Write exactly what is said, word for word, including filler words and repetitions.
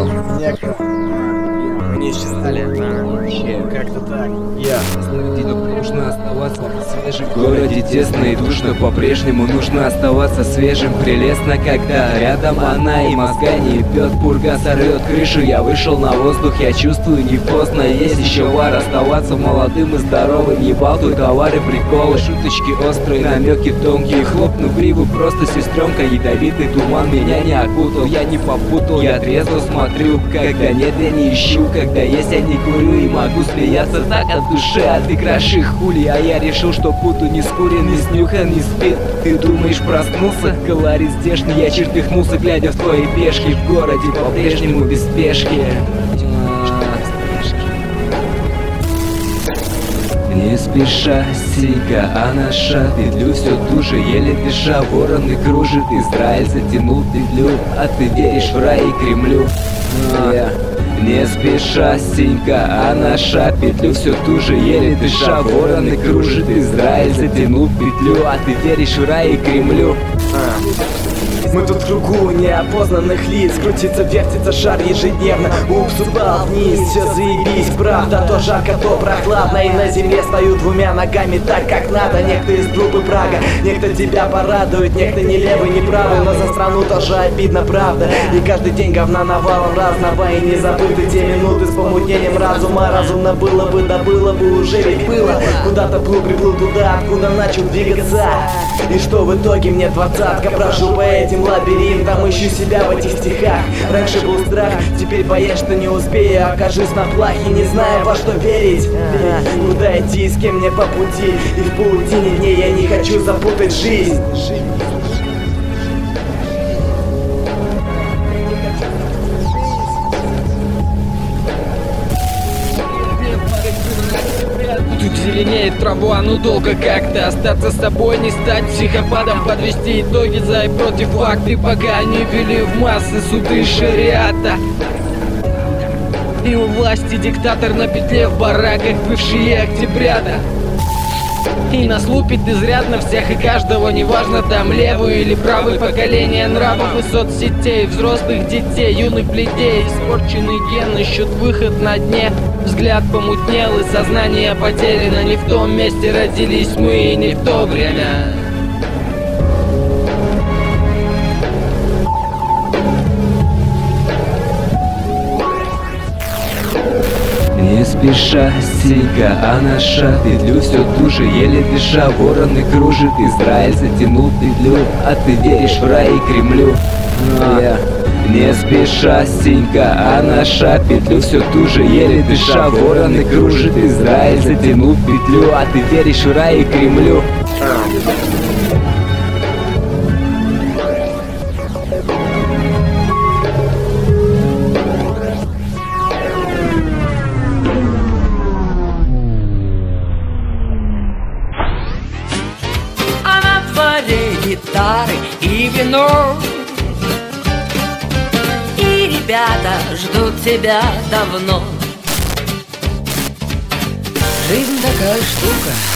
Понял? Некто. Мне считали. Вообще, как-то так. Я. Нужно оставаться свежим. В городе тесно и душно, по-прежнему нужно оставаться свежим. Прелестно, когда рядом она, и мозга не ебет. Пурга сорвет крышу, я вышел на воздух, я чувствую, не поздно. Есть еще вар, оставаться молодым и здоровым. Ебал тут товары, приколы, шуточки острые, намеки тонкие. Хлопну гриву, просто сестренка. Ядовитый туман меня не окутал, я не попутал. Я трезво смотрю, когда нет, я не ищу. Когда есть, я не курю и могу смеяться так от души. А ты кроши хули, а я решил, что путу не скурен, не снюхан, не спит. Ты думаешь, проснулся? Колорит здешний, я чертыхнулся, глядя в твои пешки. В городе по-прежнему без спешки. Не спеша, сика, а наша петлю все туже, еле дыша, вороны кружит. Израиль затянул петлю, а ты веришь в рай и Кремлю. а, Не спеша, синька, а наша петлю все туже, еле дыша, вороны кружит. Израиль затянул петлю, а ты веришь в рай и Кремлю. Мы тут в кругу неопознанных лиц. Крутится, вертится шар ежедневно. Упс, упал вниз, все заебись. Правда, то жарко, то прохладно. И на земле стою двумя ногами так, как надо. Некто из группы Прага, некто тебя порадует. Некто не левый, не правый, но за страну тоже обидно, правда. И каждый день говна навалом разного. И не забыты те минуты с помутнением разума. Разумно было бы, да было бы уже ведь было. Куда-то плыл, приплыл туда, откуда начал двигаться. И что в итоге мне двадцатка? Прошу по этим лабиринтам, ищу себя в этих стихах. Раньше был страх, теперь боюсь, что не успею. Окажусь на плахе, не зная, во что верить. Куда идти, с кем мне по пути. И в паутине дней я не хочу запутать жизнь. Тут зеленеет трава, ну долго как-то остаться с собой, не стать психопатом, подвести итоги за и против факты, пока не ввели в массы суды шариата. И у власти диктатор на петле в бараках, бывшие октябрята. И нас лупит изрядно всех и каждого, неважно там левый или правый, поколение нравов и соцсетей, взрослых детей, юных бледей. Испорченный ген ищут выход на дне, взгляд помутнел и сознание потеряно. Не в том месте родились мы и не в то время. Не спеша, синька, а наша петлю все туже, еле дыша, вороны кружит. Израиль затянул петлю, а ты веришь в рай и Кремлю. а, Не спеша, синька, а наша петлю все туже, еле дыша, вороны кружит. Израиль затянул петлю, а ты веришь в рай и Кремлю. Гитары и вино, и ребята ждут тебя давно. Жизнь такая штука,